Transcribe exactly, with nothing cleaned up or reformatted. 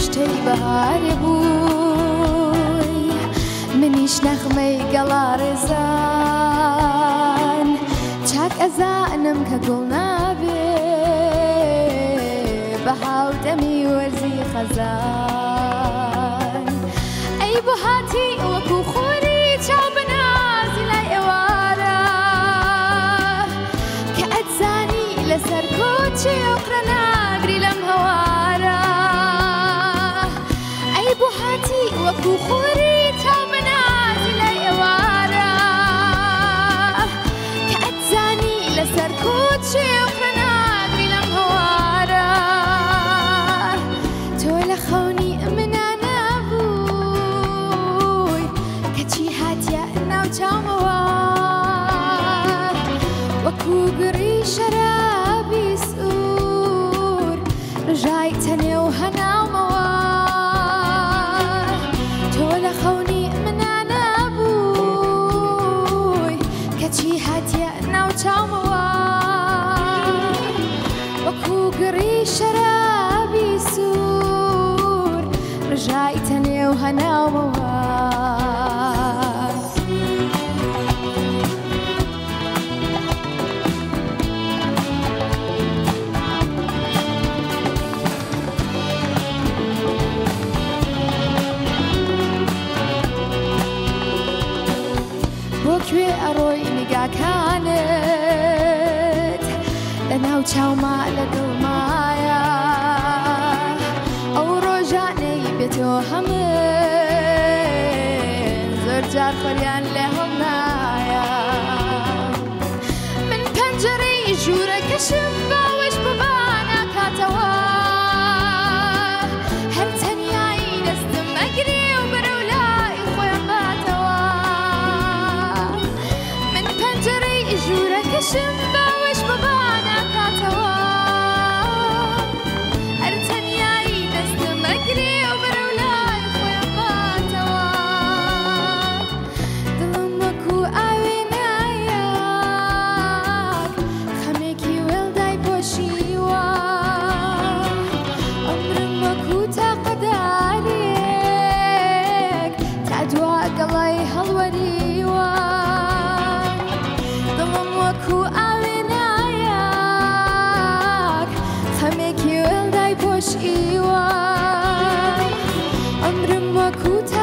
شتەی بەهارێ بووی منیش نەخمەی گەڵا ڕێزان چاک ئەزانم کە گوڵ نابێ بە هاودەمی وەرزی خەزان ئەی بۆ هاتی وەکو خۆری چاو بەنازی لای ئێوارە کە ئەتزانی لەسەر کۆچێ ئەوقرە ناگری لەم هەوارە ئەی بۆ هاتی وەکو خۆری چاو بەنازی لای ئێوارە کە ئەتزانی لەسەر کۆچێ ئەوقرە ناگری لەم هەوارە تۆ لە خەونی منە نەبووی کەچی هاتیە ناو چاومەوە وەکو گڕی شەرابی سوور ڕژای تەنێ و هەناومەوە تۆ لە خەونی منە نەبووی کەچی هاتیە ناو چاومەوە وەکو گڕی شەرابی سوور ڕژای تەنێ و هەناومەوە بۆ کوێ ئەڕۆی نیگاکانت لە ناو چاوما لە دڵمایە ئەو ڕۆژانەی بێتۆ هەمن زۆر جار خۆریان لێ هەڵ نایە من پەنجەرەی ژوورەکەشم باوەش ببانە کاتەوە هەر تەنیایی دەستم ئەگرێ و بەرە و لای خۆیان باتەوە من پەنجەرەی ژوورەکەشم باوەش ببانە کاتەوە هەر تەنیایی دەستم ئەگرێ و بەرە و لای خۆیان باتەوە دڵم وەکو ئاوێنایەک خەمێکی وێڵدای پۆشیوە ئەمرم وەکو تاقەدارێک تا دوا گەڵای هەڵوەریوە دڵم وەکو ئاوێنایەک خەمێکی وێڵدای پۆشیوە ئەمرم وەکو